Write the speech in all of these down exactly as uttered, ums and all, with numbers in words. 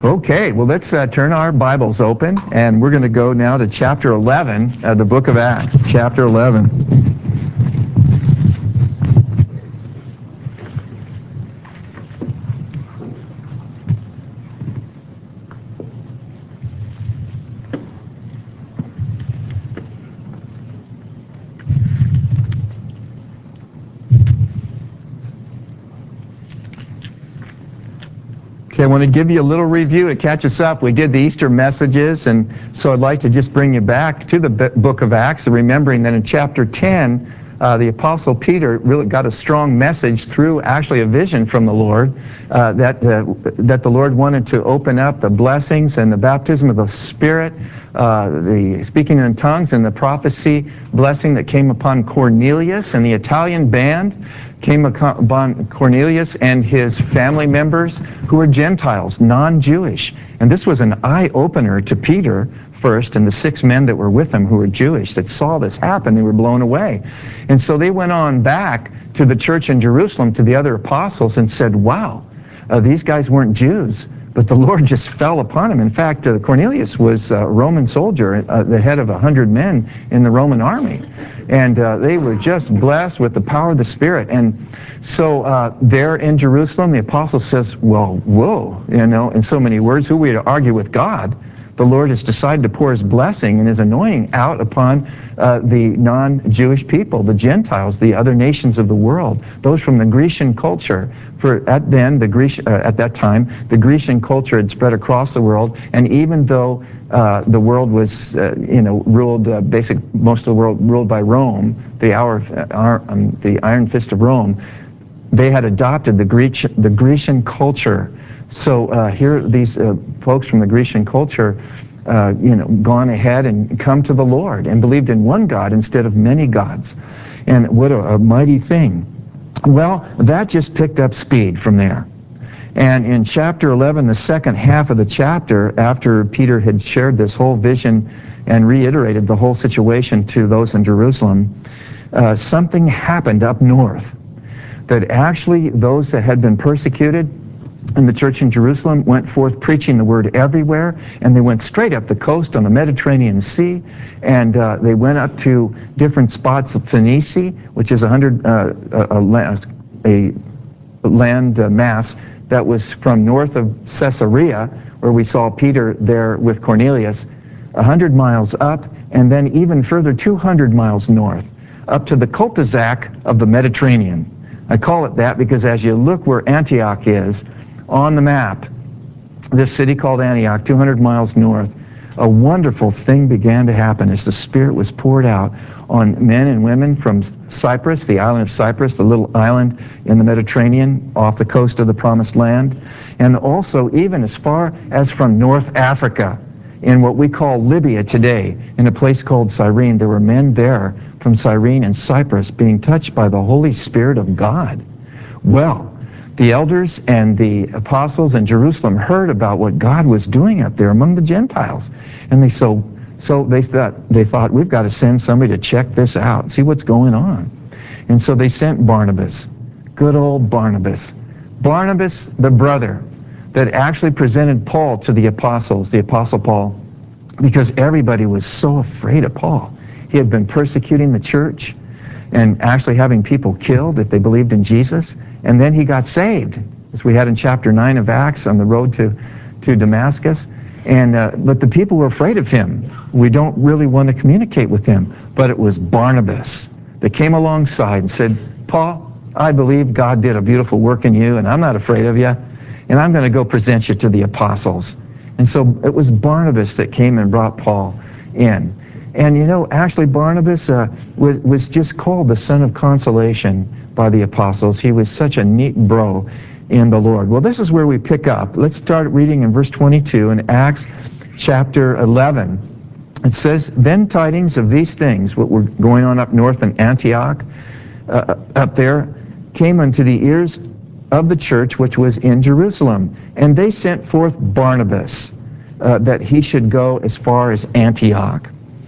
Okay, well, let's uh, turn our Bibles open, and we're going to go now to chapter eleven of the book of Acts, chapter eleven. Okay, I want to give you a little review to catch us up. We did the Easter messages, and so I'd like to just bring you back to the book of Acts, remembering that in chapter ten, uh, the Apostle Peter really got a strong message through actually a vision from the Lord uh, that, uh, that the Lord wanted to open up the blessings and the baptism of the Spirit, uh, the speaking in tongues and the prophecy blessing that came upon Cornelius and the Italian band, came upon Cornelius and his family members who were Gentiles, non-Jewish. And this was an eye-opener to Peter first and the six men that were with him who were Jewish that saw this happen. They were blown away. And so they went on back to the church in Jerusalem, to the other apostles, and said, wow, uh, these guys weren't Jews, but the Lord just fell upon him. In fact, uh, Cornelius was a Roman soldier, uh, the head of a hundred men in the Roman army. And uh, they were just blessed with the power of the Spirit. And so uh, there in Jerusalem, the apostle says, well, whoa, you know, in so many words, who are we to argue with God? The Lord has decided to pour his blessing and his anointing out upon uh, the non-Jewish people, the Gentiles, the other nations of the world, those from the Grecian culture. For at then, the Grecian, uh, at that time, the Grecian culture had spread across the world, and even though uh, the world was, uh, you know, ruled, uh, basic, most of the world ruled by Rome, the, hour, uh, um, the iron fist of Rome, they had adopted the, Greek, the Grecian culture. So uh, here, these uh, folks from the Grecian culture, uh, you know, gone ahead and come to the Lord and believed in one God instead of many gods. And what a, a mighty thing. Well, that just picked up speed from there. And in chapter eleven, the second half of the chapter, after Peter had shared this whole vision and reiterated the whole situation to those in Jerusalem, uh, something happened up north. That actually those that had been persecuted in the church in Jerusalem went forth preaching the word everywhere, and they went straight up the coast on the Mediterranean Sea, and uh, they went up to different spots of Phoenicia, which is a hundred uh, a, a, a land uh, mass that was from north of Caesarea, where we saw Peter there with Cornelius, a hundred miles up, and then even further two hundred miles north, up to the cul-de-sac of the Mediterranean. I call it that because as you look where Antioch is on the map, this city called Antioch, two hundred miles north, a wonderful thing began to happen as the Spirit was poured out on men and women from Cyprus, the island of Cyprus, the little island in the Mediterranean off the coast of the Promised Land, and also even as far as from North Africa, in what we call Libya today, in a place called Cyrene. There were men there from Cyrene and Cyprus being touched by the Holy Spirit of God. Well, the elders and the apostles in Jerusalem heard about what God was doing up there among the Gentiles. And they so so they thought they thought we've got to send somebody to check this out, see what's going on. And so they sent Barnabas, good old Barnabas. Barnabas, the brother that actually presented Paul to the apostles, the apostle Paul, because everybody was so afraid of Paul. He had been persecuting the church and actually having people killed if they believed in Jesus. And then he got saved, as we had in chapter nine of Acts on the road to, to Damascus. And uh, but the people were afraid of him. We don't really want to communicate with him. But it was Barnabas that came alongside and said, Paul, I believe God did a beautiful work in you, and I'm not afraid of you, and I'm going to go present you to the apostles. And so it was Barnabas that came and brought Paul in. And you know, actually Barnabas uh, was, was just called the son of consolation by the apostles. He was such a neat bro in the Lord. Well, this is where we pick up. Let's start reading in verse twenty-two in Acts chapter eleven. It says, then tidings of these things, what were going on up north in Antioch, uh, up there, came unto the ears of the church which was in Jerusalem. And they sent forth Barnabas, uh, that he should go as far as Antioch.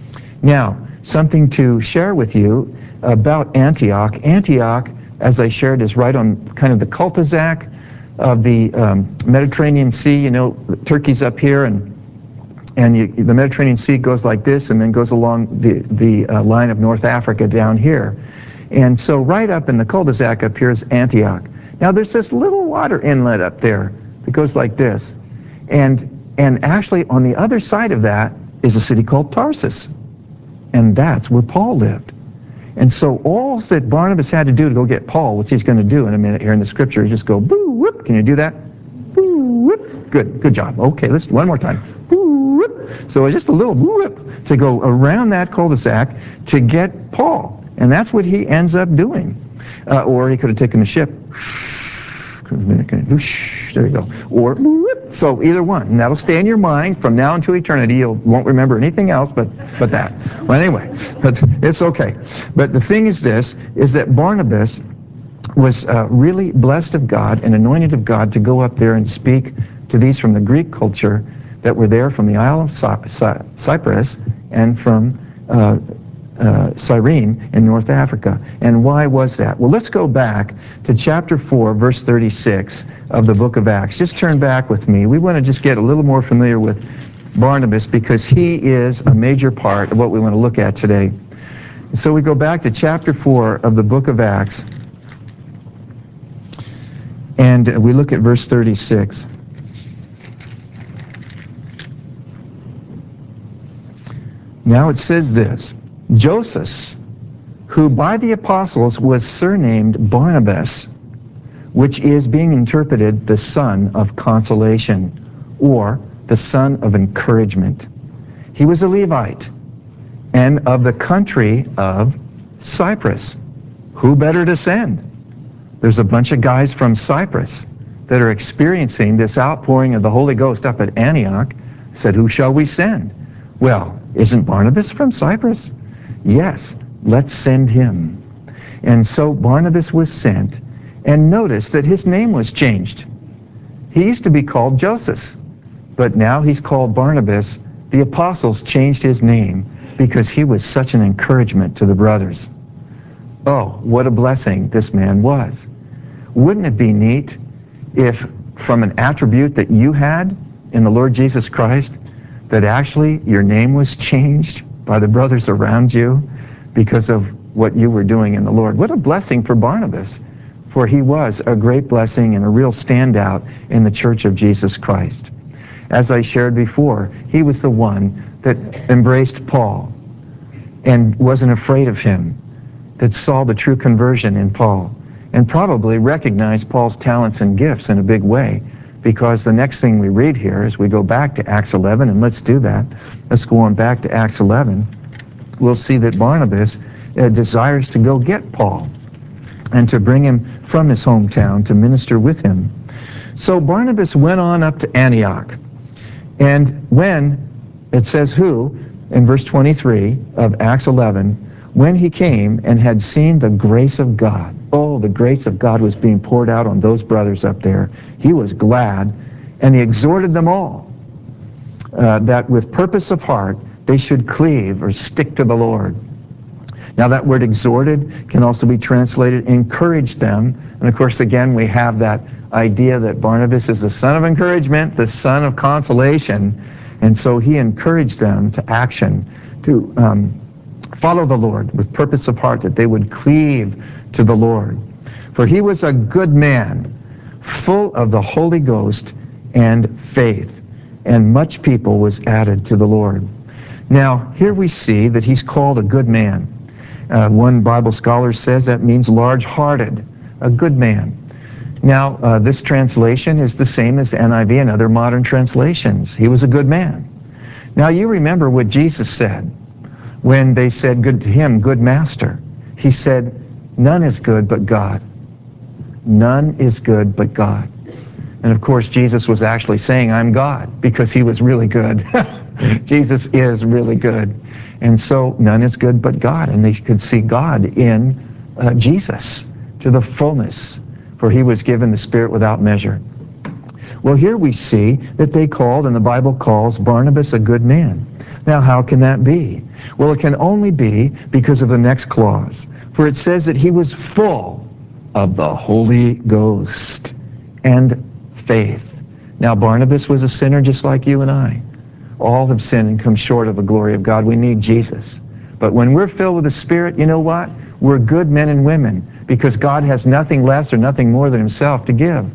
Now, something to share with you about Antioch. Antioch, as I shared, is right on kind of the cul-de-sac of the um, Mediterranean Sea. You know, Turkey's up here, and and you, the Mediterranean Sea goes like this and then goes along the, the uh, line of North Africa down here. And so right up in the cul-de-sac up here is Antioch. Now there's this little water inlet up there that goes like this. And, and actually on the other side of that is a city called Tarsus. And that's where Paul lived. And so all that Barnabas had to do to go get Paul, which he's going to do in a minute here in the scripture, is just go, boo, whoop. Can you do that? Boo, whoop. Good, good job. Okay, let's do one more time. Boo, whoop. So just a little whoop to go around that cul-de-sac to get Paul. And that's what he ends up doing. Uh, or he could have taken the ship. There you go. Or, so either one. And that'll stay in your mind from now until eternity. You won't remember anything else but, but that. Well, anyway, but it's okay. But the thing is this, is that Barnabas was uh, really blessed of God and anointed of God to go up there and speak to these from the Greek culture that were there from the Isle of Cy Cy Cyprus and from uh, Uh, Cyrene in North Africa. And why was that? Well, let's go back to chapter four, verse thirty-six of the book of Acts. Just turn back with me. We want to just get a little more familiar with Barnabas because he is a major part of what we want to look at today. So we go back to chapter four of the book of Acts, and we look at verse thirty-six. Now it says this, Joseph, who by the apostles was surnamed Barnabas, which is being interpreted the son of consolation, or the son of encouragement. He was a Levite, and of the country of Cyprus. Who better to send? There's a bunch of guys from Cyprus that are experiencing this outpouring of the Holy Ghost up at Antioch. Said, who shall we send? Well, isn't Barnabas from Cyprus? Yes, let's send him. And so Barnabas was sent, and notice that his name was changed. He used to be called Joseph, but now he's called Barnabas. The apostles changed his name because he was such an encouragement to the brothers. Oh, what a blessing this man was. Wouldn't it be neat if from an attribute that you had in the Lord Jesus Christ, that actually your name was changed by the brothers around you because of what you were doing in the Lord? What a blessing for Barnabas, for he was a great blessing and a real standout in the church of Jesus Christ. As I shared before, he was the one that embraced Paul and wasn't afraid of him, that saw the true conversion in Paul, and probably recognized Paul's talents and gifts in a big way, because the next thing we read here is we go back to Acts eleven, and let's do that. Let's go on back to Acts eleven. We'll see that Barnabas uh, desires to go get Paul and to bring him from his hometown to minister with him. So Barnabas went on up to Antioch, and when, it says who, in verse twenty-three of Acts eleven, when he came and had seen the grace of God. Oh, the grace of God was being poured out on those brothers up there. He was glad, and he exhorted them all uh, that with purpose of heart they should cleave or stick to the Lord. Now that word exhorted can also be translated encouraged them. And of course, again, we have that idea that Barnabas is the son of encouragement, the son of consolation. And so he encouraged them to action, to um, follow the Lord with purpose of heart, that they would cleave to the Lord. For he was a good man, full of the Holy Ghost and faith, and much people was added to the Lord. Now, here we see that he's called a good man. Uh, one Bible scholar says that means large-hearted, a good man. Now, uh, this translation is the same as N I V and other modern translations. He was a good man. Now, you remember what Jesus said when they said good to him, good master. He said, none is good but God. None is good but God. And of course, Jesus was actually saying, I'm God, because he was really good. Jesus is really good. And so none is good but God. And they could see God in uh, Jesus to the fullness, for he was given the Spirit without measure. Well, here we see that they called, and the Bible calls Barnabas a good man. Now, how can that be? Well, it can only be because of the next clause. For it says that he was full of the Holy Ghost and faith. Now, Barnabas was a sinner just like you and I. All have sinned and come short of the glory of God. We need Jesus. But when we're filled with the Spirit, you know what? We're good men and women because God has nothing less or nothing more than himself to give.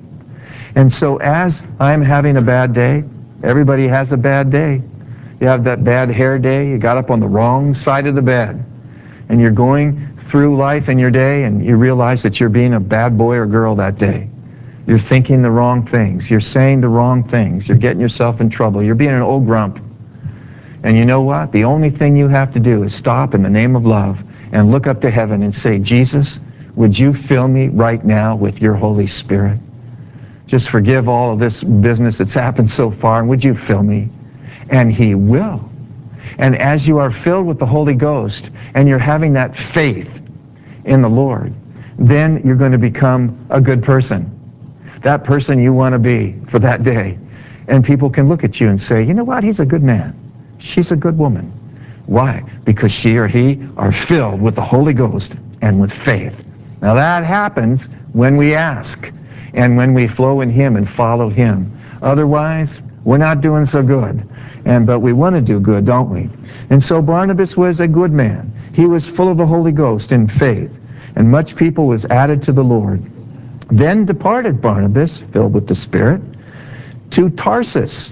And so as I'm having a bad day, everybody has a bad day. You have that bad hair day, you got up on the wrong side of the bed, and you're going through life in your day and you realize that you're being a bad boy or girl that day. You're thinking the wrong things. You're saying the wrong things. You're getting yourself in trouble. You're being an old grump. And you know what? The only thing you have to do is stop in the name of love and look up to heaven and say, Jesus, would you fill me right now with your Holy Spirit? Just forgive all of this business that's happened so far, and would you fill me? And he will. And as you are filled with the Holy Ghost and you're having that faith in the Lord, then you're going to become a good person. That person you want to be for that day. And people can look at you and say, you know what, he's a good man. She's a good woman. Why? Because she or he are filled with the Holy Ghost and with faith. Now that happens when we ask and when we flow in him and follow him. Otherwise, we're not doing so good. And but we want to do good, don't we? And so Barnabas was a good man. He was full of the Holy Ghost and faith. And much people was added to the Lord. Then departed Barnabas, filled with the Spirit, to Tarsus,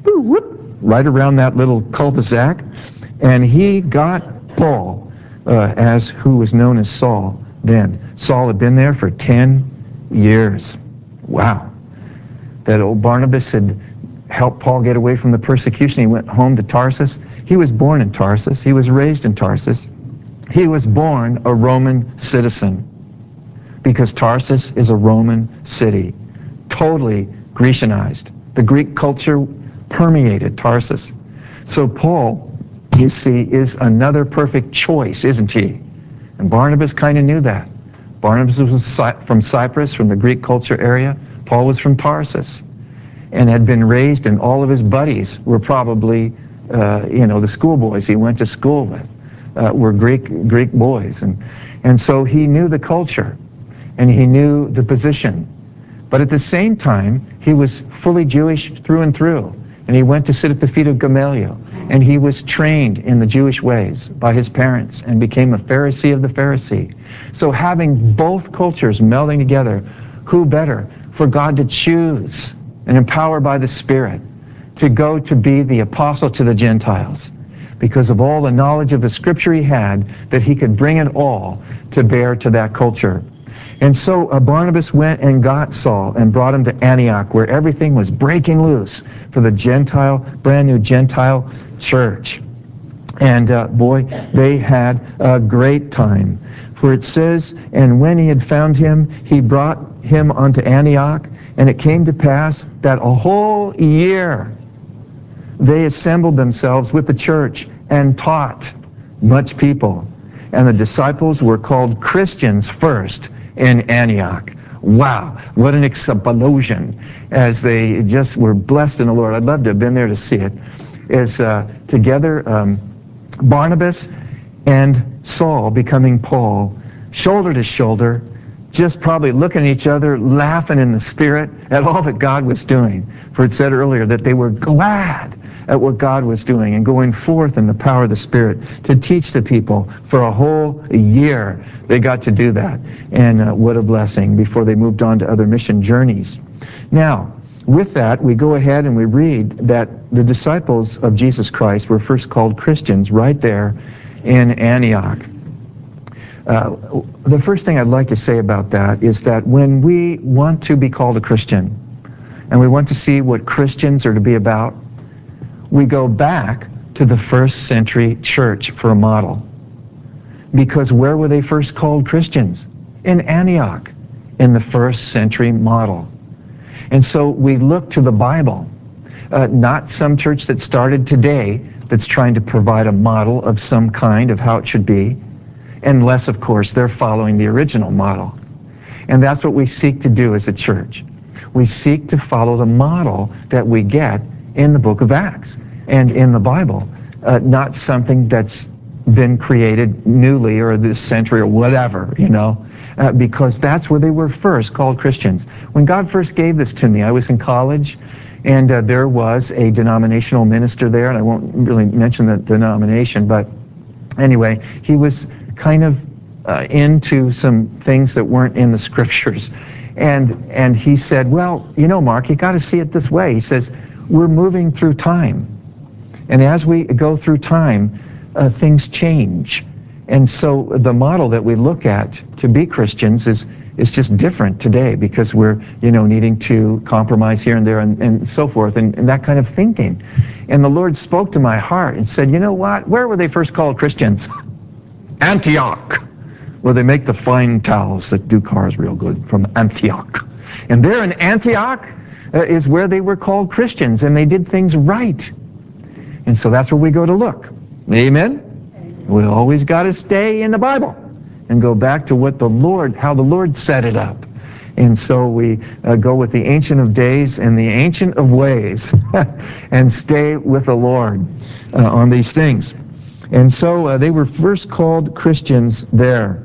right around that little cul-de-sac, and he got Paul, uh, as who was known as Saul then. Saul had been there for ten years. Wow. That old Barnabas had helped Paul get away from the persecution. He went home to Tarsus. He was born in Tarsus. He was raised in Tarsus. He was born a Roman citizen, because Tarsus is a Roman city, totally Grecianized. The Greek culture permeated Tarsus. So Paul, you see, is another perfect choice, isn't he? And Barnabas kind of knew that. Barnabas was from Cyprus, from the Greek culture area. Paul was from Tarsus and had been raised, and all of his buddies were probably, uh, you know, the schoolboys he went to school with uh, were Greek Greek boys. And, and so he knew the culture. And he knew the position. But at the same time, he was fully Jewish through and through. And he went to sit at the feet of Gamaliel. And he was trained in the Jewish ways by his parents and became a Pharisee of the Pharisee. So having both cultures melding together, who better for God to choose and empower by the Spirit to go to be the apostle to the Gentiles, because of all the knowledge of the Scripture he had, that he could bring it all to bear to that culture. And so uh, Barnabas went and got Saul and brought him to Antioch, where everything was breaking loose for the Gentile, brand new Gentile church. And uh, boy, they had a great time. For it says, and when he had found him, he brought him unto Antioch, and it came to pass that a whole year they assembled themselves with the church and taught much people. And the disciples were called Christians first in Antioch. Wow, what an explosion as they just were blessed in the Lord. I'd love to have been there to see it. As uh, together, um, Barnabas and Saul becoming Paul, shoulder to shoulder, just probably looking at each other, laughing in the Spirit at all that God was doing. For it said earlier that they were glad at what God was doing and going forth in the power of the Spirit to teach the people for a whole year. They got to do that. And uh, what a blessing before they moved on to other mission journeys. Now, with that, we go ahead and we read that the disciples of Jesus Christ were first called Christians right there in Antioch. Uh, the first thing I'd like to say about that is that when we want to be called a Christian and we want to see what Christians are to be about, we go back to the first century church for a model. Because where were they first called Christians? In Antioch, in the first century model. And so we look to the Bible, uh, not some church that started today that's trying to provide a model of some kind of how it should be, unless, of course, they're following the original model. And that's what we seek to do as a church. We seek to follow the model that we get in the book of Acts and in the Bible, uh, not something that's been created newly or this century or whatever, you know, uh, because that's where they were first called Christians. When God first gave this to me, I was in college, and uh, there was a denominational minister there, and I won't really mention the denomination, but anyway, he was kind of uh, into some things that weren't in the scriptures. And, and he said, well, you know, Mark, you got to see it this way. He says, we're moving through time. And as we go through time, uh, things change. And so the model that we look at to be Christians is, is just different today, because we're, you know, needing to compromise here and there and, and so forth, and, and that kind of thinking. And the Lord spoke to my heart and said, you know what? Where were they first called Christians? Antioch, where they make the fine towels that do cars real good, from Antioch. And there in Antioch uh, is where they were called Christians, and they did things right. And so that's where we go to look. Amen? We always got to stay in the Bible and go back to what the Lord, how the Lord set it up. And so we uh, go with the Ancient of Days and the Ancient of Ways and stay with the Lord uh, on these things. And so uh, they were first called Christians there.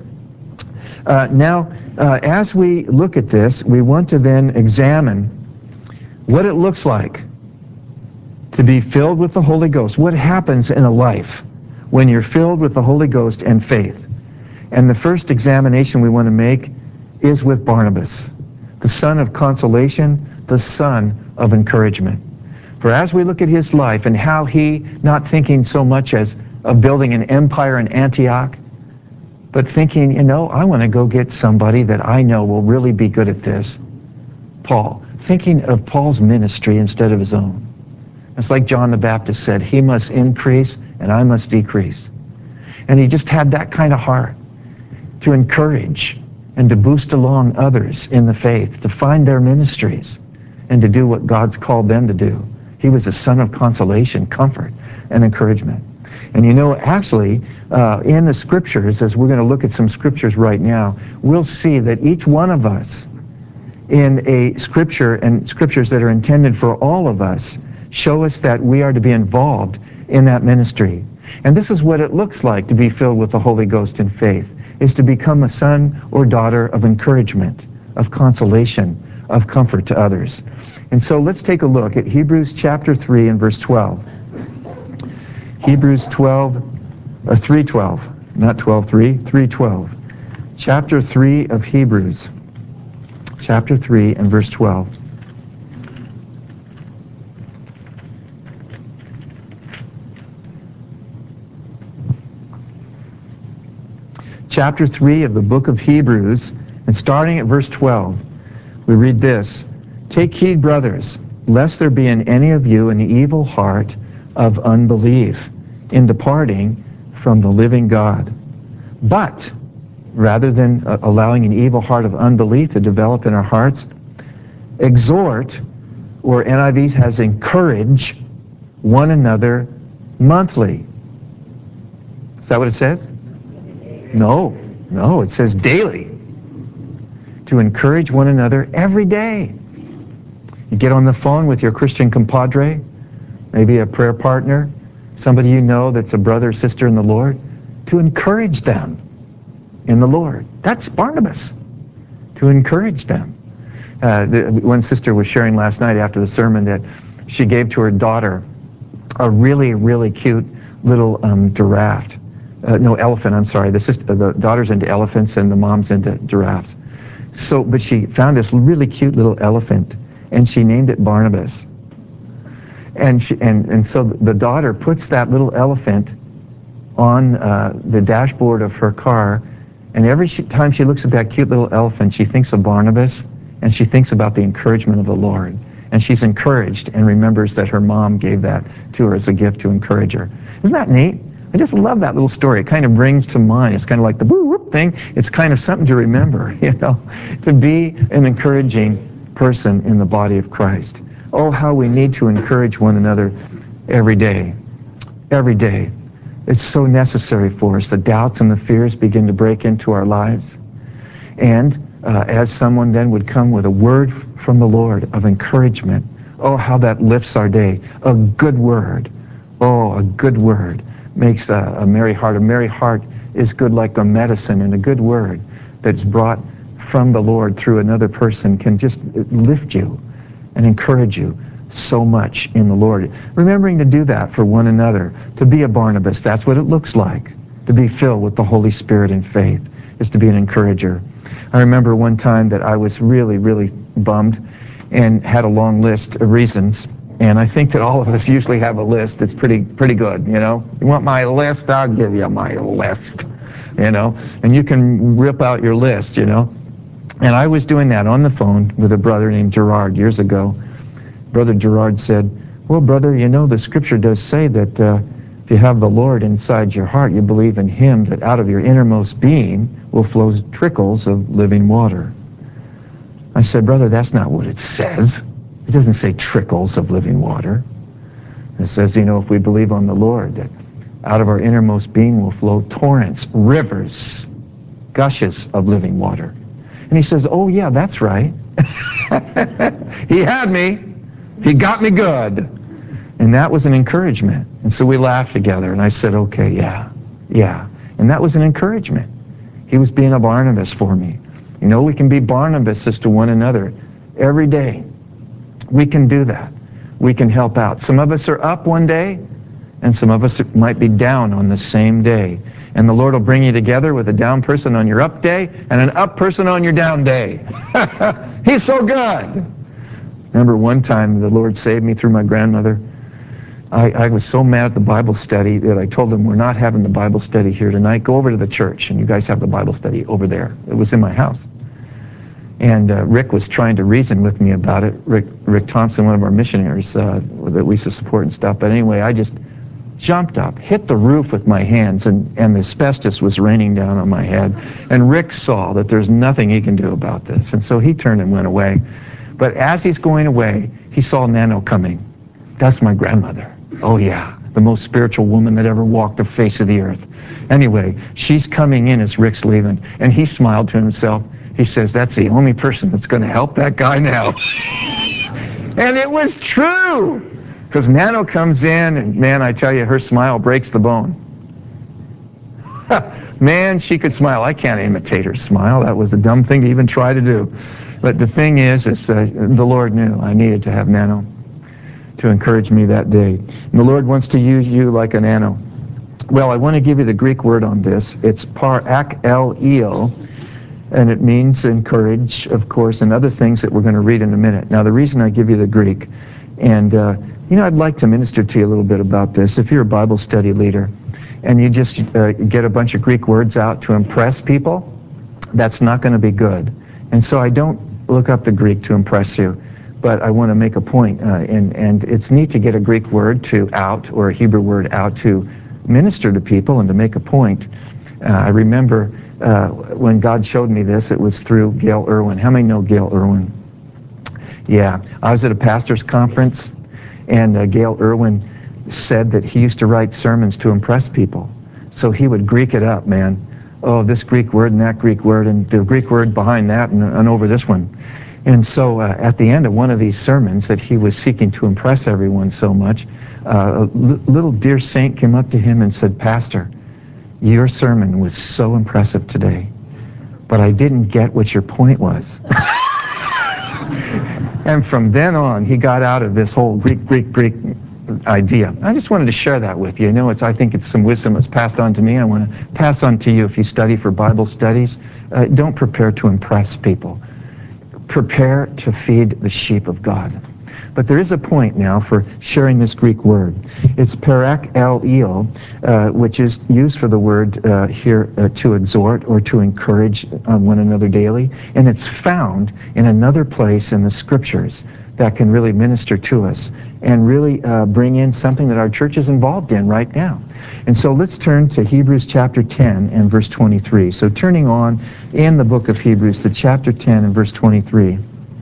Uh, now, uh, as we look at this, we want to then examine what it looks like to be filled with the Holy Ghost. What happens in a life when you're filled with the Holy Ghost and faith? And the first examination we want to make is with Barnabas, the son of consolation, the son of encouragement. For as we look at his life and how he, not thinking so much as of building an empire in Antioch, but thinking, you know, I want to go get somebody that I know will really be good at this. Paul, thinking of Paul's ministry instead of his own. It's like John the Baptist said, he must increase and I must decrease. And he just had that kind of heart to encourage and to boost along others in the faith, to find their ministries and to do what God's called them to do. He was a son of consolation, comfort, and encouragement. And you know, actually, uh, in the scriptures, as we're going to look at some scriptures right now, we'll see that each one of us in a scripture, and scriptures that are intended for all of us, show us that we are to be involved in that ministry. And this is what it looks like to be filled with the Holy Ghost in faith, is to become a son or daughter of encouragement, of consolation, of comfort to others. And so let's take a look at Hebrews chapter three and verse twelve. Hebrews twelve, or three twelve, not twelve three, three twelve. Chapter three of Hebrews. Chapter three and verse twelve. Chapter three of the book of Hebrews, and starting at verse twelve, we read this: Take heed, brothers, lest there be in any of you an evil heart of unbelief in departing from the living God. But, rather than uh, allowing an evil heart of unbelief to develop in our hearts, exhort, or N I V has encourage, one another monthly. Is that what it says? No, no, it says daily. To encourage one another every day. You get on the phone with your Christian compadre, maybe a prayer partner, somebody you know that's a brother or sister in the Lord, to encourage them in the Lord. That's Barnabas, to encourage them. Uh, the, one sister was sharing last night after the sermon that she gave to her daughter a really, really cute little um, giraffe. Uh, no, elephant, I'm sorry. The, sister, the daughter's into elephants and the mom's into giraffes. So, but she found this really cute little elephant, and she named it Barnabas. And, she, and, and so the daughter puts that little elephant on uh, the dashboard of her car, and every she, time she looks at that cute little elephant, she thinks of Barnabas, and she thinks about the encouragement of the Lord. And she's encouraged and remembers that her mom gave that to her as a gift to encourage her. Isn't that neat? I just love that little story. It kind of brings to mind, it's kind of like the whoop whoop thing. It's kind of something to remember, you know, to be an encouraging person in the body of Christ. Oh, how we need to encourage one another every day. Every day. It's so necessary for us. The doubts and the fears begin to break into our lives. And uh, as someone then would come with a word from the Lord of encouragement, oh, how that lifts our day. A good word. Oh, a good word makes a, a merry heart. A merry heart is good like a medicine, and a good word that's brought from the Lord through another person can just lift you and encourage you so much in the Lord. Remembering to do that for one another, to be a Barnabas, that's what it looks like. To be filled with the Holy Spirit in faith is to be an encourager. I remember one time that I was really, really bummed and had a long list of reasons. And I think that all of us usually have a list that's pretty pretty good, you know. You want my list? I'll give you my list, you know. And you can rip out your list, you know. And I was doing that on the phone with a brother named Gerard years ago. Brother Gerard said, well, brother, you know, the scripture does say that uh, if you have the Lord inside your heart, you believe in him, that out of your innermost being will flow trickles of living water. I said, brother, that's not what it says. It doesn't say trickles of living water. It says, you know, if we believe on the Lord, that out of our innermost being will flow torrents, rivers, gushes of living water. And he says, oh, yeah, that's right. He had me. He got me good. And that was an encouragement. And so we laughed together, and I said, okay, yeah, yeah. And that was an encouragement. He was being a Barnabas for me. You know, we can be Barnabases to one another every day. We can do that. We can help out. Some of us are up one day, and some of us might be down on the same day. And the Lord will bring you together with a down person on your up day and an up person on your down day. He's so good. Remember one time the Lord saved me through my grandmother. I, I was so mad at the Bible study that I told them, we're not having the Bible study here tonight. Go over to the church, and you guys have the Bible study over there. It was in my house. And uh, Rick was trying to reason with me about it. Rick, Rick Thompson, one of our missionaries uh, that we used to support and stuff. But anyway, I just jumped up, hit the roof with my hands, and, and the asbestos was raining down on my head. And Rick saw that there's nothing he can do about this. And so he turned and went away. But as he's going away, he saw Nano coming. That's my grandmother. Oh yeah, the most spiritual woman that ever walked the face of the earth. Anyway, she's coming in as Rick's leaving, and he smiled to himself. He says, that's the only person that's going to help that guy now. And it was true, because Nano comes in, and man, I tell you, her smile breaks the bone. Man, she could smile. I can't imitate her smile. That was a dumb thing to even try to do. But the thing is, is uh, the Lord knew I needed to have Nano to encourage me that day. And the Lord wants to use you like a Nano. Well, I want to give you the Greek word on this. It's parakaleo, and it means encourage, of course, and other things that we're going to read in a minute. Now, the reason I give you the Greek, and uh, you know, I'd like to minister to you a little bit about this. If you're a Bible study leader, and you just uh, get a bunch of Greek words out to impress people, that's not going to be good. And so I don't look up the Greek to impress you, but I want to make a point. Uh, and, and it's neat to get a Greek word to out, or a Hebrew word out, to minister to people and to make a point. Uh, I remember uh, when God showed me this, it was through Gail Irwin. How many know Gail Irwin? Yeah, I was at a pastor's conference, and uh, Gail Irwin said that he used to write sermons to impress people. So he would Greek it up, man. Oh, this Greek word and that Greek word and the Greek word behind that and, and over this one. And so uh, at the end of one of these sermons that he was seeking to impress everyone so much, uh, a little dear saint came up to him and said, Pastor, your sermon was so impressive today, but I didn't get what your point was. And from then on, he got out of this whole Greek, Greek, Greek idea. I just wanted to share that with you. You know, it's, I think it's some wisdom that's passed on to me. I want to pass on to you if you study for Bible studies. Uh, don't prepare to impress people. Prepare to feed the sheep of God. But there is a point now for sharing this Greek word. It's parakaleo, uh, which is used for the word uh, here uh, to exhort or to encourage uh, one another daily. And it's found in another place in the Scriptures that can really minister to us and really uh, bring in something that our church is involved in right now. And so let's turn to Hebrews chapter ten and verse twenty-three. So turning on in the book of Hebrews to chapter ten and verse twenty-three.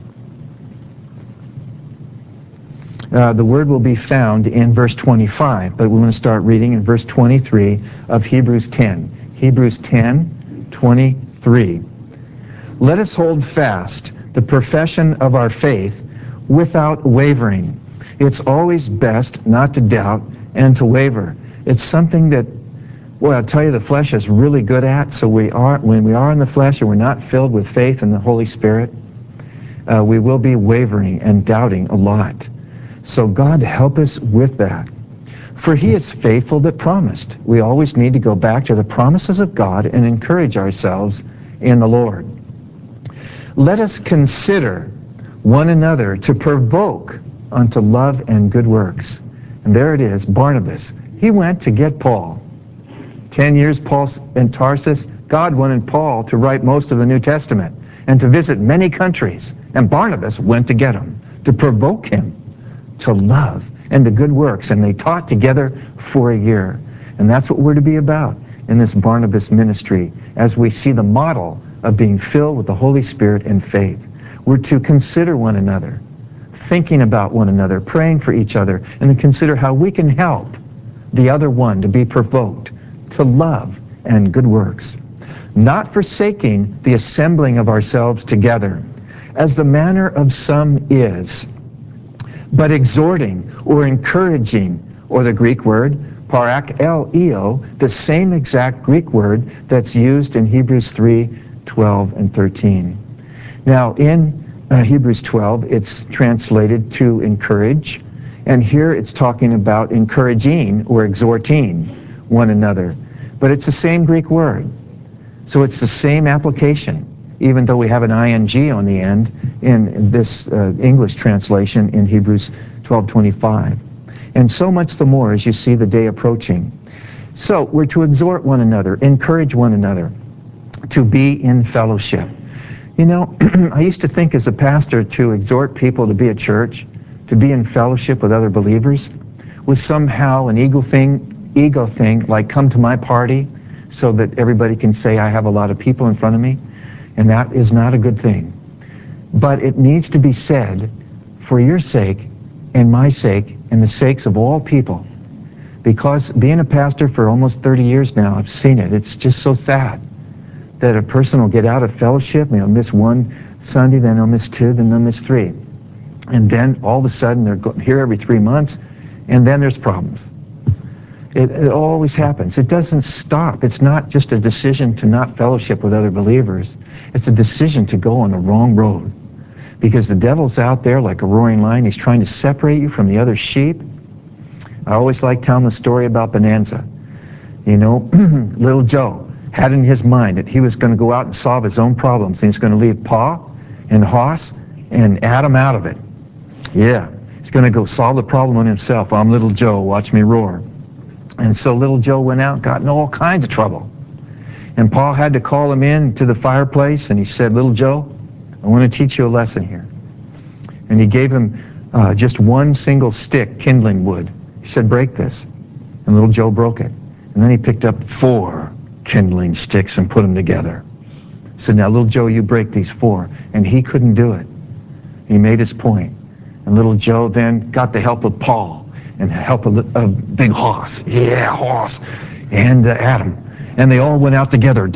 Uh, the word will be found in verse twenty-five, but we want to start reading in verse twenty-three of Hebrews ten. Hebrews ten, twenty-three. Let us hold fast the profession of our faith without wavering. It's always best not to doubt and to waver. It's something that, well, I'll tell you, the flesh is really good at. So we are, when we are in the flesh and we're not filled with faith in the Holy Spirit, uh, we will be wavering and doubting a lot. So God help us with that. For he is faithful that promised. We always need to go back to the promises of God and encourage ourselves in the Lord. Let us consider one another to provoke unto love and good works. And there it is, Barnabas. He went to get Paul. Ten years Paul in Tarsus. God wanted Paul to write most of the New Testament and to visit many countries. And Barnabas went to get him, to provoke him to love and the good works. And they taught together for a year. And that's what we're to be about in this Barnabas ministry, as we see the model of being filled with the Holy Spirit and faith. We're to consider one another, thinking about one another, praying for each other, and to consider how we can help the other one to be provoked to love and good works, not forsaking the assembling of ourselves together, as the manner of some is, but exhorting or encouraging, or the Greek word parakleio, the same exact Greek word that's used in Hebrews three, twelve, and thirteen. Now, in uh, Hebrews twelve, it's translated to encourage, and here it's talking about encouraging or exhorting one another. But it's the same Greek word. So it's the same application, even though we have an ing on the end in this uh, English translation in Hebrews twelve twenty-five. And so much the more as you see the day approaching. So we're to exhort one another, encourage one another, to be in fellowship. You know, I used to think as a pastor to exhort people to be at church, to be in fellowship with other believers, was somehow an ego thing, ego thing, like come to my party so that everybody can say I have a lot of people in front of me. And that is not a good thing. But it needs to be said for your sake and my sake and the sakes of all people. Because being a pastor for almost thirty years now, I've seen it. It's just so sad that a person will get out of fellowship, and they'll miss one Sunday, then they'll miss two, then they'll miss three. And then all of a sudden they're here every three months, and then there's problems. It, it always happens. It doesn't stop. It's not just a decision to not fellowship with other believers. It's a decision to go on the wrong road. Because the devil's out there like a roaring lion. He's trying to separate you from the other sheep. I always like telling the story about Bonanza. You know, little Joe had in his mind that he was going to go out and solve his own problems. And he's going to leave Pa and Hoss and Adam out of it. Yeah, he's going to go solve the problem on himself. I'm little Joe, watch me roar. And so little Joe went out and got in all kinds of trouble. And Paul had to call him in to the fireplace, and he said, little Joe, I want to teach you a lesson here. And he gave him uh, just one single stick, kindling wood. He said, break this. And little Joe broke it. And then he picked up four kindling sticks and put them together. He said, now little Joe, you break these four. And he couldn't do it. He made his point. And little Joe then got the help of Paul and help of a big Hoss. Yeah, Hoss. And uh, Adam. And they all went out together.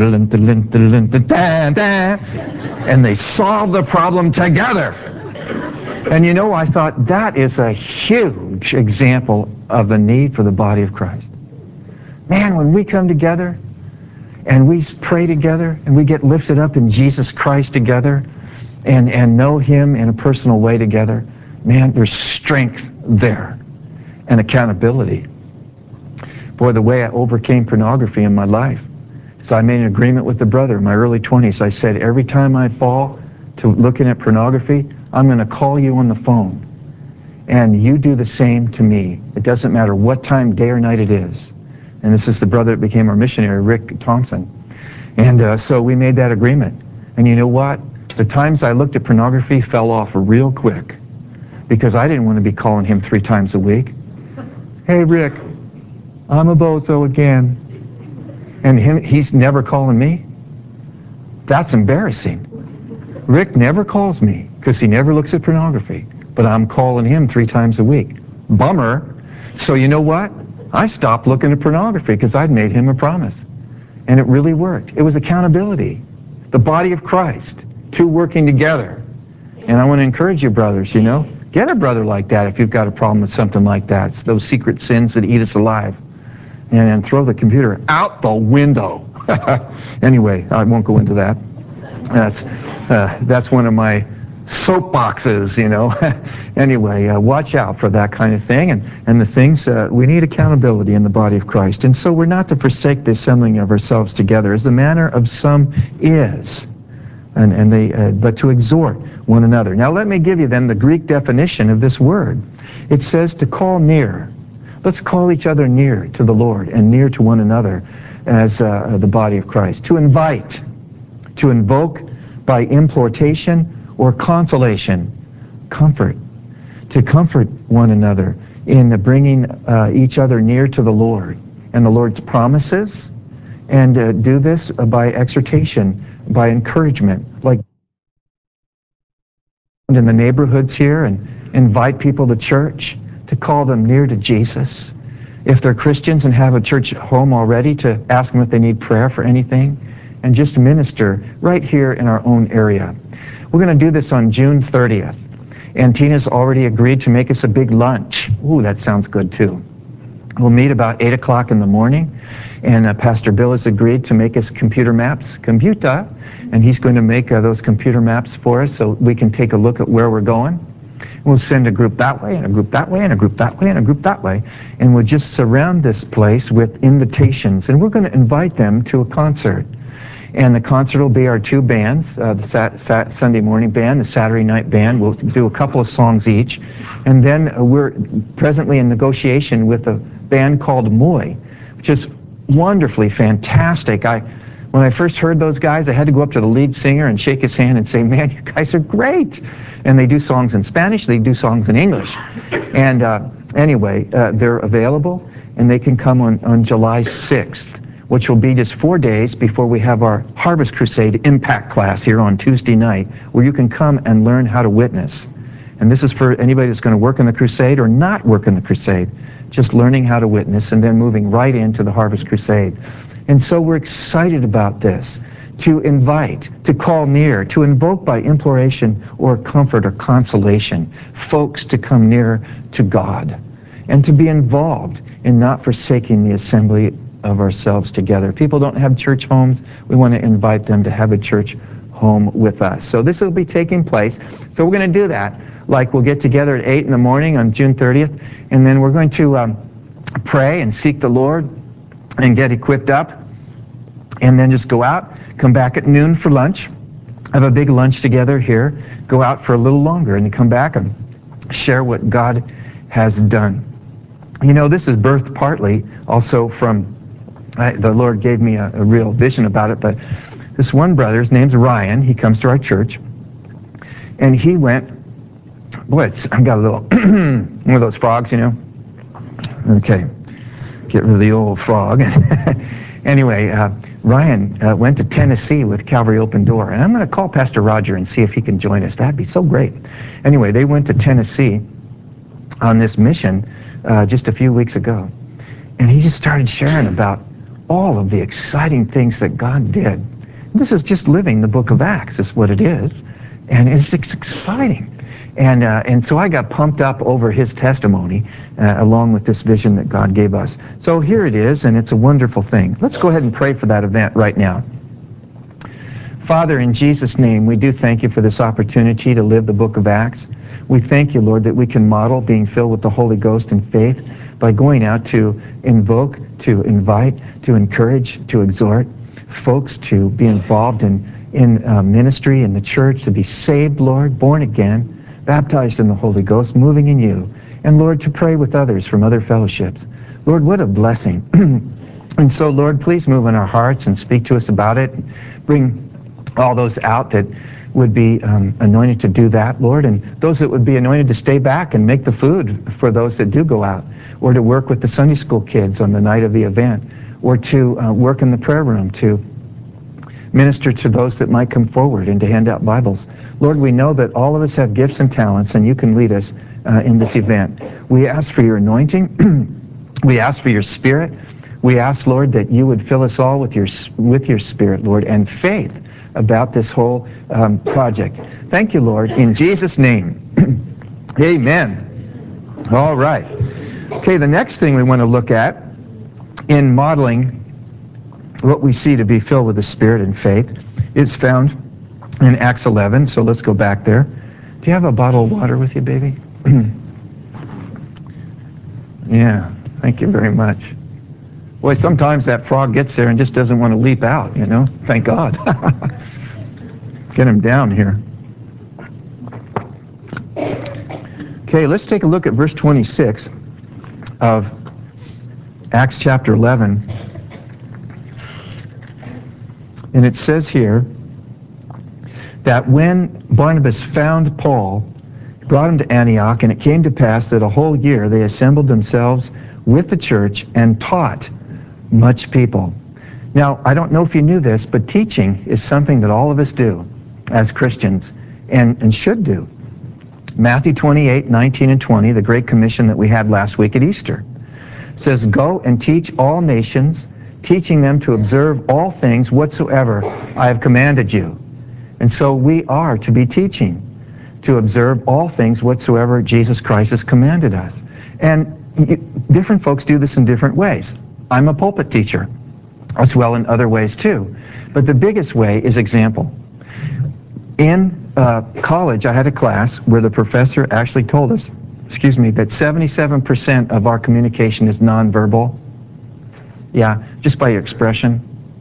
And they solved the problem together. And you know, I thought that is a huge example of the need for the body of Christ. Man, when we come together and we pray together and we get lifted up in Jesus Christ together and, and know Him in a personal way together, man, there's strength there and accountability. Boy, the way I overcame pornography in my life is I made an agreement with the brother in my early twenties. I said, every time I fall to looking at pornography, I'm going to call you on the phone. And you do the same to me. It doesn't matter what time, day or night it is. And this is the brother that became our missionary, Rick Thompson. And uh, so we made that agreement. And you know what? The times I looked at pornography fell off real quick because I didn't want to be calling him three times a week. Hey, Rick, I'm a bozo again. And him, he's never calling me? That's embarrassing. Rick never calls me because he never looks at pornography, but I'm calling him three times a week. Bummer. So you know what? I stopped looking at pornography because I'd made him a promise. And it really worked. It was accountability. The body of Christ, two working together. And I want to encourage you, brothers, you know, get a brother like that if you've got a problem with something like that. It's those secret sins that eat us alive. and, and throw the computer out the window. Anyway, I won't go into that. That's, uh, that's one of my soapboxes, you know. Anyway, uh, watch out for that kind of thing. And, and the things, uh, we need accountability in the body of Christ. And so we're not to forsake the assembling of ourselves together, as the manner of some is, and, and they, uh, but to exhort one another. Now let me give you then the Greek definition of this word. It says to call near. Let's call each other near to the Lord and near to one another as uh, the body of Christ. To invite, to invoke by imploration or consolation, comfort, to comfort one another in bringing uh, each other near to the Lord and the Lord's promises, and uh, do this by exhortation, by encouragement, like in the neighborhoods here, and invite people to church, to call them near to Jesus. If they're Christians and have a church home already, to ask them if they need prayer for anything, and just minister right here in our own area. We're going to do this on June thirtieth, and Tina's already agreed to make us a big lunch. Ooh, that sounds good too. We'll meet about eight o'clock in the morning, and uh, Pastor Bill has agreed to make us computer maps, computer, and he's going to make uh, those computer maps for us so we can take a look at where we're going. We'll send a group that way, and a group that way, and a group that way, and a group that way, and we'll just surround this place with invitations, and we're going to invite them to a concert. And the concert will be our two bands, uh, the sat sat Sunday morning band, the Saturday night band. We'll do a couple of songs each. And then uh, we're presently in negotiation with a band called Moy, which is wonderfully fantastic. I, when I first heard those guys, I had to go up to the lead singer and shake his hand and say, man, you guys are great. And they do songs in Spanish, they do songs in English. And uh, anyway, uh, they're available, and they can come on, on July sixth. Which will be just four days before we have our Harvest Crusade Impact class here on Tuesday night, where you can come and learn how to witness. And this is for anybody that's going to work in the crusade or not work in the crusade, just learning how to witness and then moving right into the Harvest Crusade. And so we're excited about this, to invite, to call near, to invoke by imploration or comfort or consolation, folks to come near to God, and to be involved in not forsaking the assembly of ourselves together. People don't have church homes. We want to invite them to have a church home with us. So this will be taking place. So we're going to do that. Like we'll get together at eight in the morning on June thirtieth, and then we're going to um, pray and seek the Lord and get equipped up, and then just go out, come back at noon for lunch, have a big lunch together here, go out for a little longer, and then come back and share what God has done. You know, this is birthed partly also from I, the Lord gave me a, a real vision about it, but this one brother, his name's Ryan, he comes to our church, and he went, boy, it's, I've got a little, one of those frogs, you know? Okay, get rid of the old frog. Anyway, uh, Ryan uh, went to Tennessee with Calvary Open Door, and I'm going to call Pastor Roger and see if he can join us. That'd be so great. Anyway, they went to Tennessee on this mission uh, just a few weeks ago, and he just started sharing about all of the exciting things that God did. This is just living the book of Acts, is what it is. And it's, it's exciting. And, uh, and so I got pumped up over his testimony, uh, along with this vision that God gave us. So here it is, and it's a wonderful thing. Let's go ahead and pray for that event right now. Father, in Jesus' name, we do thank you for this opportunity to live the book of Acts. We thank you, Lord, that we can model being filled with the Holy Ghost and faith by going out to invoke, to invite, to encourage, to exhort folks to be involved in, in uh, ministry in the church, to be saved, Lord, born again, baptized in the Holy Ghost, moving in you. And, Lord, to pray with others from other fellowships. Lord, what a blessing. And so, Lord, please move in our hearts and speak to us about it. Bring all those out that would be um, anointed to do that, Lord, and those that would be anointed to stay back and make the food for those that do go out, or to work with the Sunday school kids on the night of the event, or to uh, work in the prayer room, to minister to those that might come forward and to hand out Bibles. Lord, we know that all of us have gifts and talents, and you can lead us uh, in this event. We ask for your anointing. We ask for your Spirit. We ask, Lord, that you would fill us all with your, with your Spirit, Lord, and faith about this whole um, project. Thank you, Lord, in Jesus' name. Amen. All right. Okay, the next thing we want to look at in modeling what we see to be filled with the Spirit and faith is found in Acts eleven. So let's go back there. Do you have a bottle of water with you, baby? Yeah, thank you very much. Boy, sometimes that frog gets there and just doesn't want to leap out, you know? Thank God. Get him down here. Okay, let's take a look at verse twenty-six of Acts chapter eleven. And it says here that when Barnabas found Paul, he brought him to Antioch, and it came to pass that a whole year they assembled themselves with the church and taught much people. Now, I don't know if you knew this, but teaching is something that all of us do as Christians and, and should do. Matthew twenty-eight, nineteen, and twenty, the Great Commission that we had last week at Easter, says, "Go and teach all nations, teaching them to observe all things whatsoever I have commanded you." And so we are to be teaching, to observe all things whatsoever Jesus Christ has commanded us. And different folks do this in different ways. I'm a pulpit teacher, as well in other ways too. But the biggest way is example. In uh, college, I had a class where the professor actually told us, excuse me, that seventy-seven percent of our communication is nonverbal. Yeah, just by your expression.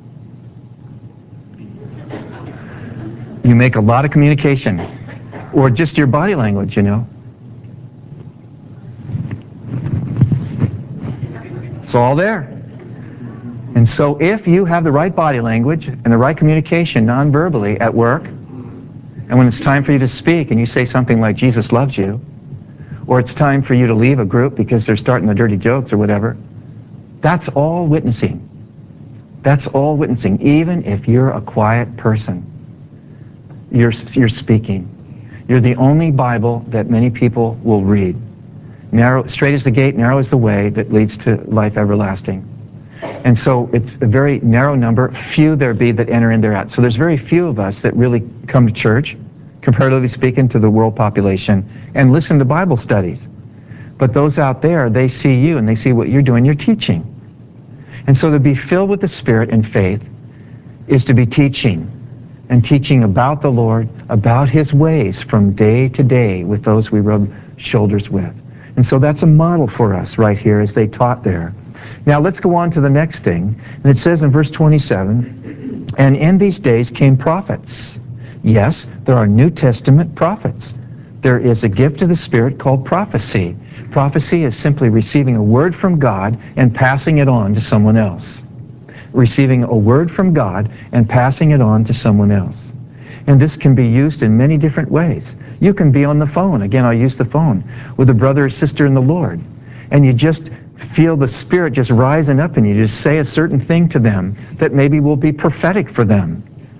You make a lot of communication, or just your body language, you know. It's all there. And so if you have the right body language and the right communication non-verbally at work, and when it's time for you to speak and you say something like Jesus loves you, or it's time for you to leave a group because they're starting the dirty jokes or whatever, that's all witnessing. That's all witnessing. Even if you're a quiet person, you're, you're speaking. You're the only Bible that many people will read. Narrow, straight is the gate, narrow is the way that leads to life everlasting. And so it's a very narrow number. Few there be that enter in thereat. So there's very few of us that really come to church, comparatively speaking, to the world population, and listen to Bible studies. But those out there, they see you and they see what you're doing. You're teaching. And so to be filled with the Spirit and faith is to be teaching, and teaching about the Lord, about His ways from day to day with those we rub shoulders with. And so that's a model for us right here as they taught there. Now let's go on to the next thing. And it says in verse twenty-seven, "And in these days came prophets." Yes, there are New Testament prophets. There is a gift of the Spirit called prophecy. Prophecy is simply receiving a word from God and passing it on to someone else. Receiving a word from God and passing it on to someone else. And this can be used in many different ways. You can be on the phone, again I'll use the phone, with a brother or sister in the Lord, and you just feel the Spirit just rising up and you just say a certain thing to them that maybe will be prophetic for them.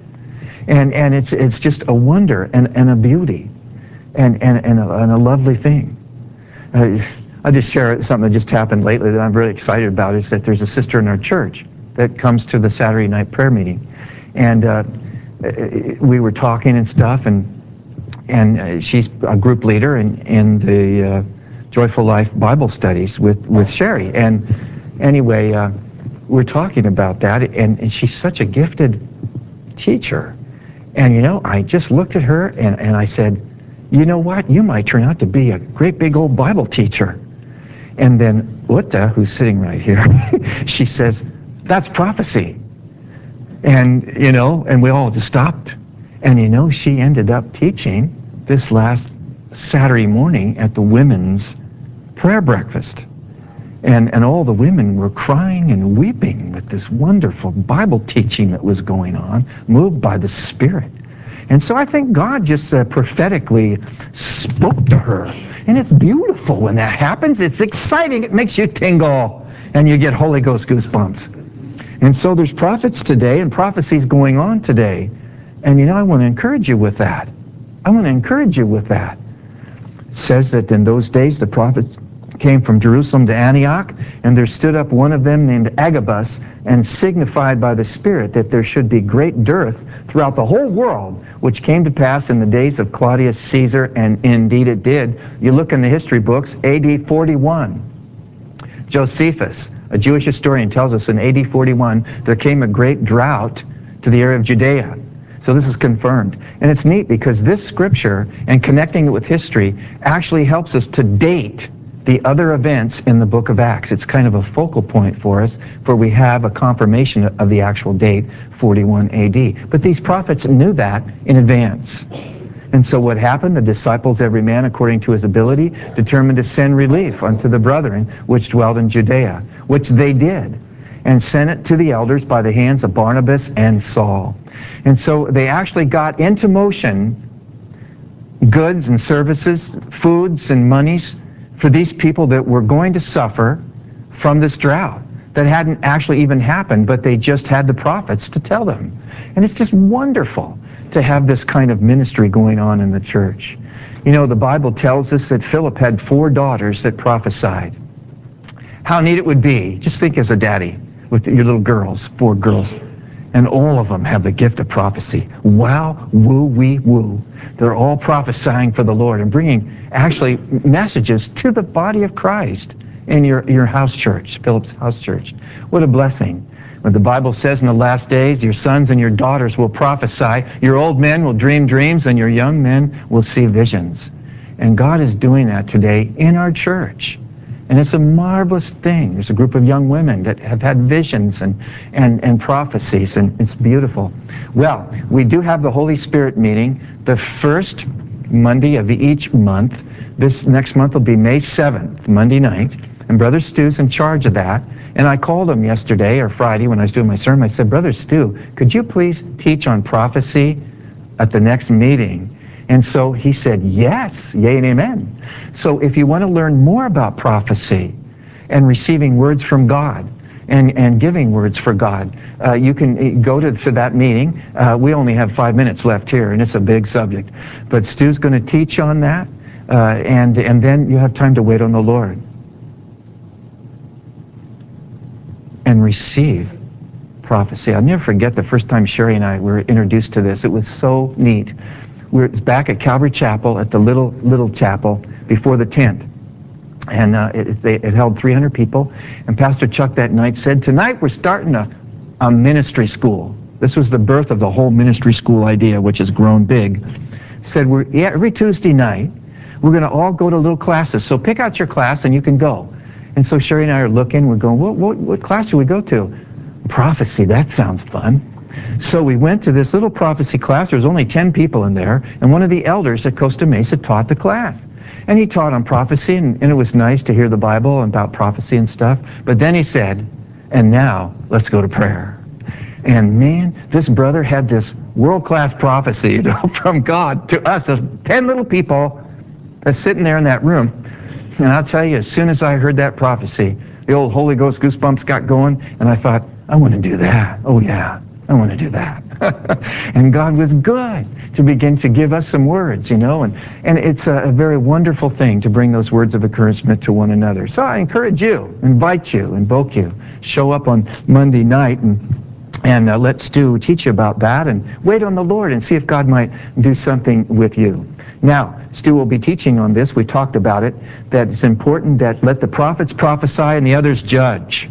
And and it's it's just a wonder and, and a beauty and, and, and, a, and a lovely thing. Uh, I'll just share something that just happened lately that I'm really excited about, is that there's a sister in our church that comes to the Saturday night prayer meeting. And uh, we were talking and stuff, and and uh, she's a group leader in, in the uh, Joyful Life Bible studies with, with Sherry. And anyway, uh, we're talking about that, and, and she's such a gifted teacher. And you know, I just looked at her and, and I said, you know what, you might turn out to be a great big old Bible teacher. And then Uta, who's sitting right here, she says, that's prophecy. And, you know, and we all just stopped. And, you know, she ended up teaching this last Saturday morning at the women's prayer breakfast. And, and all the women were crying and weeping with this wonderful Bible teaching that was going on, moved by the Spirit. And so I think God just uh, prophetically spoke to her. And it's beautiful when that happens. It's exciting. It makes you tingle. And you get Holy Ghost goosebumps. And so there's prophets today and prophecies going on today. And you know, I want to encourage you with that. I want to encourage you with that. It says that in those days the prophets came from Jerusalem to Antioch, and there stood up one of them named Agabus, and signified by the Spirit that there should be great dearth throughout the whole world, which came to pass in the days of Claudius Caesar, and indeed it did. You look in the history books, A D forty-one. Josephus, A Jewish historian tells us in A D forty-one, there came a great drought to the area of Judea. So this is confirmed. And it's neat because this scripture and connecting it with history actually helps us to date the other events in the book of Acts. It's kind of a focal point for us, for we have a confirmation of the actual date, forty-one A D. But these prophets knew that in advance. And so what happened? The disciples, every man according to his ability, determined to send relief unto the brethren which dwelled in Judea, which they did, and sent it to the elders by the hands of Barnabas and Saul. And so they actually got into motion goods and services, foods and monies for these people that were going to suffer from this drought that hadn't actually even happened, but they just had the prophets to tell them. And it's just wonderful to have this kind of ministry going on in the church. You know, the Bible tells us that Philip had four daughters that prophesied. How neat it would be, just think as a daddy with your little girls, four girls, and all of them have the gift of prophecy. Wow, woo, wee, woo. They're all prophesying for the Lord and bringing actually messages to the body of Christ in your, your house church, Philip's house church. What a blessing. When the Bible says in the last days, your sons and your daughters will prophesy, your old men will dream dreams, and your young men will see visions. And God is doing that today in our church. And it's a marvelous thing. There's a group of young women that have had visions and, and, and prophecies, and it's beautiful. Well, we do have the Holy Spirit meeting the first Monday of each month. This next month will be May seventh, Monday night, and Brother Stu's in charge of that. And I called him yesterday or Friday when I was doing my sermon. I said, Brother Stu, could you please teach on prophecy at the next meeting? And so he said, yes, yea and amen. So if you want to learn more about prophecy and receiving words from God and, and giving words for God, uh, you can go to, to that meeting. Uh, we only have five minutes left here, and it's a big subject. But Stu's going to teach on that, uh, and, and then you have time to wait on the Lord and receive prophecy. I'll never forget the first time Sherry and I were introduced to this. It was so neat. We were back at Calvary Chapel at the little little chapel before the tent. And uh, it, it, it held three hundred people. And Pastor Chuck that night said, tonight we're starting a, a ministry school. This was the birth of the whole ministry school idea, which has grown big. He said, we're, yeah, every Tuesday night, we're going to all go to little classes. So pick out your class and you can go. And so Sherry and I are looking. We're going, what, what, what class do we go to? Prophecy, that sounds fun. So we went to this little prophecy class. There was only ten people in there, and one of the elders at Costa Mesa taught the class. And he taught on prophecy, and, and it was nice to hear the Bible about prophecy and stuff. But then he said, and now let's go to prayer. And man, this brother had this world-class prophecy, you know, from God to us, as ten little people that's sitting there in that room. And I'll tell you, as soon as I heard that prophecy, the old Holy Ghost goosebumps got going, and I thought, I want to do that. Oh yeah, I want to do that. And God was good to begin to give us some words, you know, and, and it's a, a very wonderful thing to bring those words of encouragement to one another. So I encourage you, invite you, invoke you, show up on Monday night and And uh, let Stu teach you about that, and wait on the Lord and see if God might do something with you. Now, Stu will be teaching on this. We talked about it, that it's important that let the prophets prophesy and the others judge,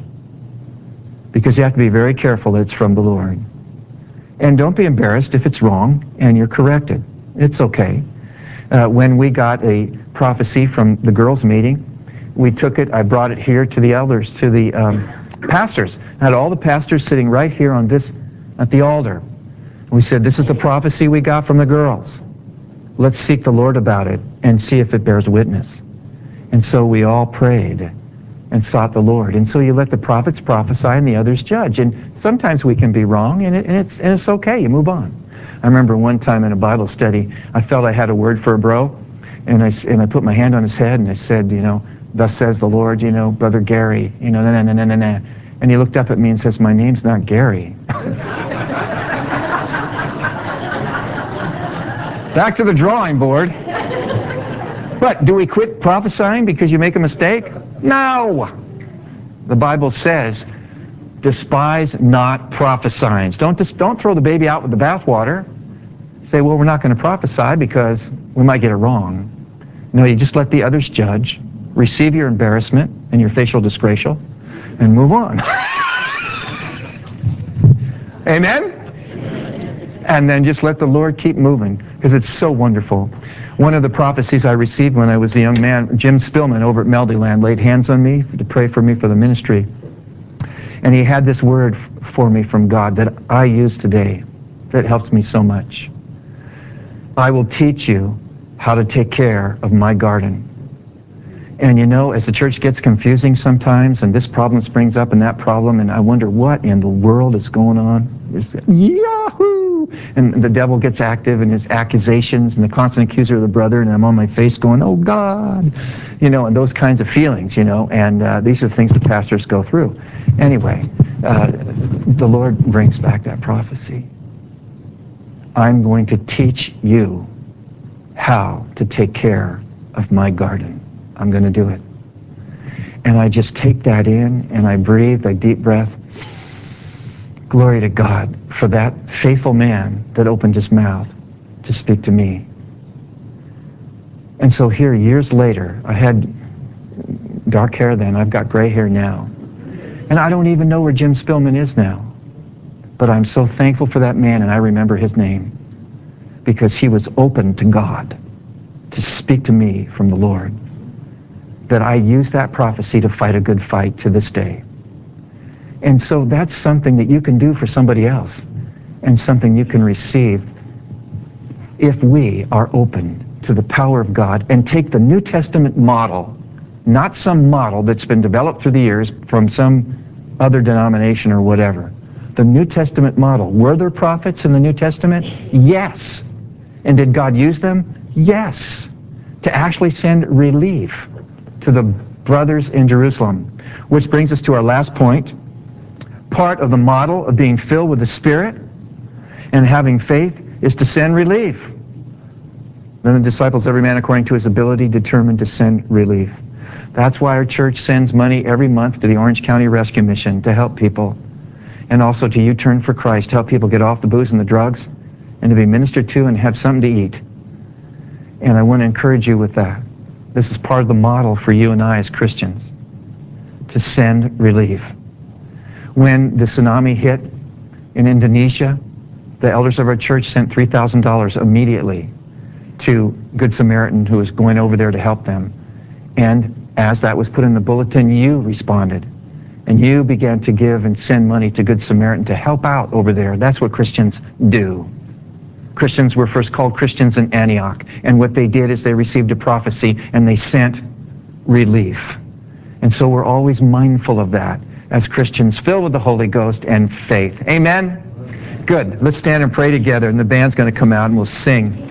because you have to be very careful that it's from the Lord. And don't be embarrassed if it's wrong and you're corrected. It's okay. Uh, when we got a prophecy from the girls' meeting, we took it, I brought it here to the elders, to the um, pastors. I had all the pastors sitting right here on this, at the altar. We said, this is the prophecy we got from the girls. Let's seek the Lord about it and see if it bears witness. And so we all prayed and sought the Lord. And so you let the prophets prophesy and the others judge. And sometimes we can be wrong, and, it, and, it's, and it's okay. You move on. I remember one time in a Bible study, I felt I had a word for a bro, and I, and I put my hand on his head, and I said, you know, thus says the Lord, you know, Brother Gary, you know, na na na na na. And he looked up at me and says, my name's not Gary. Back to the drawing board. But do we quit prophesying because you make a mistake? No. The Bible says, despise not prophesying. Don't, just, don't throw the baby out with the bathwater. Say, well, we're not going to prophesy because we might get it wrong. No, you just let the others judge. Receive your embarrassment and your facial disgrace. and move on. Amen? And then just let the Lord keep moving, because it's so wonderful. One of the prophecies I received when I was a young man, Jim Spillman over at Meldyland laid hands on me to pray for me for the ministry. And he had this word for me from God that I use today that helps me so much. I will teach you how to take care of my garden. And you know, as the church gets confusing sometimes, and this problem springs up and that problem, and I wonder what in the world is going on. There's Yahoo! And the devil gets active in his accusations and the constant accuser of the brother, and I'm on my face going, oh God, you know, and those kinds of feelings, you know, and uh, these are things that pastors go through. Anyway, uh, the Lord brings back that prophecy. I'm going to teach you how to take care of my garden. I'm going to do it. And I just take that in and I breathe a deep breath. Glory to God for that faithful man that opened his mouth to speak to me. And so here, years later, I had dark hair then. I've got gray hair now. And I don't even know where Jim Spillman is now. But I'm so thankful for that man, and I remember his name because he was open to God to speak to me from the Lord. That I use that prophecy to fight a good fight to this day. And so that's something that you can do for somebody else and something you can receive if we are open to the power of God and take the New Testament model, not some model that's been developed through the years from some other denomination or whatever. The New Testament model. Were there prophets in the New Testament? Yes. And did God use them? Yes. To actually send relief to the brothers in Jerusalem. Which brings us to our last point. Part of the model of being filled with the Spirit and having faith is to send relief. Then the disciples, every man according to his ability, determined to send relief. That's why our church sends money every month to the Orange County Rescue Mission to help people, and also to U-Turn for Christ, to help people get off the booze and the drugs and to be ministered to and have something to eat. And I want to encourage you with that. This is part of the model for you and I as Christians, to send relief. When the tsunami hit in Indonesia, the elders of our church sent three thousand dollars immediately to Good Samaritan, who was going over there to help them. And as that was put in the bulletin, you responded. And you began to give and send money to Good Samaritan to help out over there. That's what Christians do. Christians were first called Christians in Antioch. And what they did is they received a prophecy and they sent relief. And so we're always mindful of that as Christians filled with the Holy Ghost and faith. Amen? Good. Let's stand and pray together, and the band's going to come out and we'll sing.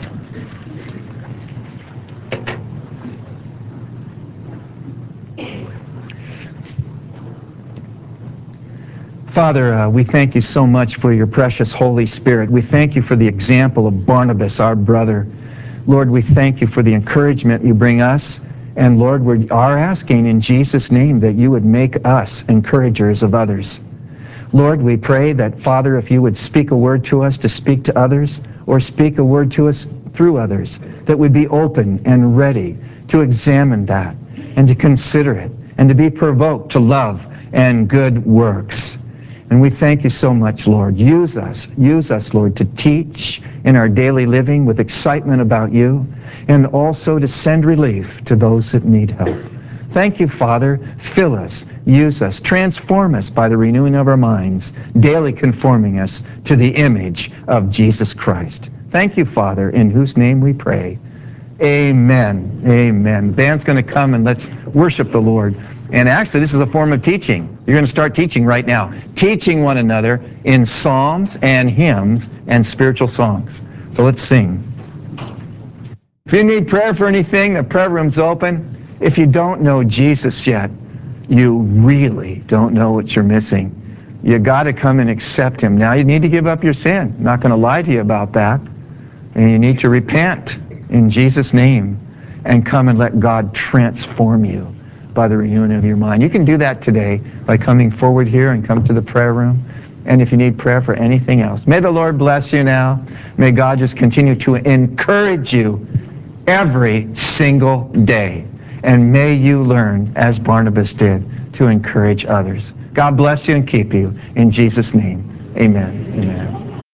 Father, uh, we thank you so much for your precious Holy Spirit. We thank you for the example of Barnabas, our brother. Lord, we thank you for the encouragement you bring us. And Lord, we are asking in Jesus' name that you would make us encouragers of others. Lord, we pray that, Father, if you would speak a word to us to speak to others, or speak a word to us through others, that we'd be open and ready to examine that and to consider it and to be provoked to love and good works. And we thank you so much, Lord. Use us. Use us, Lord, to teach in our daily living with excitement about you, and also to send relief to those that need help. Thank you, Father. Fill us, use us, transform us by the renewing of our minds, daily conforming us to the image of Jesus Christ. Thank you, Father, in whose name we pray. Amen. Amen. The band's going to come and let's worship the Lord. And actually, this is a form of teaching. You're going to start teaching right now. Teaching one another in psalms and hymns and spiritual songs. So let's sing. If you need prayer for anything, the prayer room's open. If you don't know Jesus yet, you really don't know what you're missing. You got to come and accept him. Now you need to give up your sin. I'm not going to lie to you about that. And you need to repent in Jesus' name and come and let God transform you by the renewing of your mind. You can do that today by coming forward here and come to the prayer room. And if you need prayer for anything else, may the Lord bless you now. May God just continue to encourage you every single day. And may you learn, as Barnabas did, to encourage others. God bless you and keep you. In Jesus' name, amen. Amen.